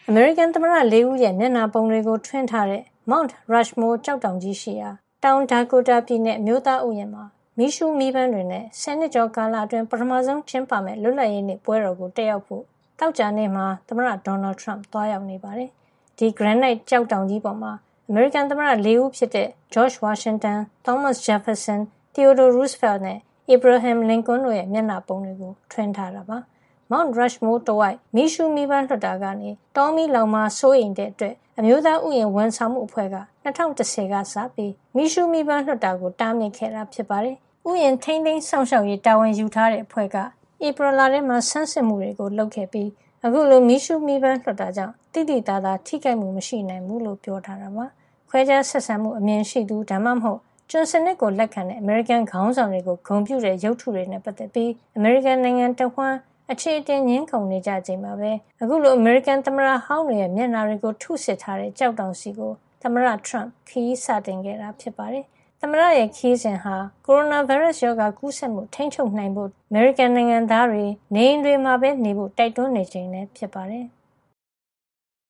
အမေရိကန်သမ္မတ၄ဦးရဲ့မျက်နှာပုံတွေကိုထွင်းထားတဲ့ Mount Rushmore ကျောက်တောင်ကြီးရှိရာတောင်ဒါကိုတာပြည်နယ်အမျိုးသားဥယျာဉ်မှာမီးရှူးမီးပန်းတွေနဲ့10နှစ်ကျော်ကာလအတွင်းပထမဆုံးကျင်းပမဲ့လွတ်လပ်ရေးနေ့ပွဲတော်ကိုတက်ရောက်ဖို့တောက်ကြနေ့မှာသမ္မတဒေါ်နယ်ထရမ့်သွားရောက်နေပါတယ်။ဒီ granite ကျောက်တောင်ကြီးပေါ်မှာအမေရိကန်သမ္မတ၄ဦးဖြစ်တဲ့ George Washington, Thomas Jefferson, Theodore Roosevelt နဲ့ Abraham Lincoln တို့ရဲ့မျက်နှာပုံတွေကိုထွင်းထားတာပါ။ Mount Rushmore တဝိုက်မီးရှူးမီးပန်းလွှတ်တာကနေတောမီးလောင်မှာစိုးရိမ်တဲ့အတွက်အမျိုးသားဥယျာဉ်ဝန်ဆောင်မှုအဖွဲ့က2010ကစပြီးမီးရှူးမီးပန်းလွှတ်တာကိုတားမြစ်ခဲ့တာဖြစ်ပါတယ်။ဥယျာဉ်ထိန်းသိမ်းစောင့်ရှောက်ရေးတာဝန်ယူထားတဲ့အဖွဲ့ကဧပြီလထဲမှာဆန်းစစ်မှုတွေကိုလုပ်ခဲ့ပြီးအခုလိုမီးရှူးမီးပန်းလွှတ်တာကြောင့်တိတိတသာထိခိုက်မှုမရှိနိုင်ဘူးလို့ပြောထားတာပါ။ခွဲခြားဆက်ဆံမှုအမြင်ရှိသူဒါမှမဟုတ်ကျွန်စနစ်ကိုလက်ခံတဲ့အမေရိကန်ခေါင်းဆောင်တွေကိုဂုဏ်ပြုတဲ့ရုပ်ထုတွေနဲ့ပတ်သက်ပြီးအမေရိကန်နိုင်ငံတဝှမ်းအခြေအတင်ငင်းခုန်နေကြချိန်မှာပဲအခုလိုအမေရိကန်သမ္မတဟောင်းတွေရဲ့မျက်နှာတွေကိုထုစစ်ထားတဲ့ကြောက်တောင်စီကိုသမ္မတထရမ့်ခရီးစတင်ခဲ့တာဖြစ်ပါတယ်။သမ္မတရဲ့ခရီးစဉ်ဟာကိုရိုနာဗိုင်းရပ်စ်ရောဂါကူးစက်မှုထိန်းချုပ်နိုင်ဖို့အမေရိကန်နိုင်ငံသားတွေနေအိမ်တွေမှာပဲနေဖို့တိုက်တွန်းနေချိန်လည်းဖြစ်ပါတယ်။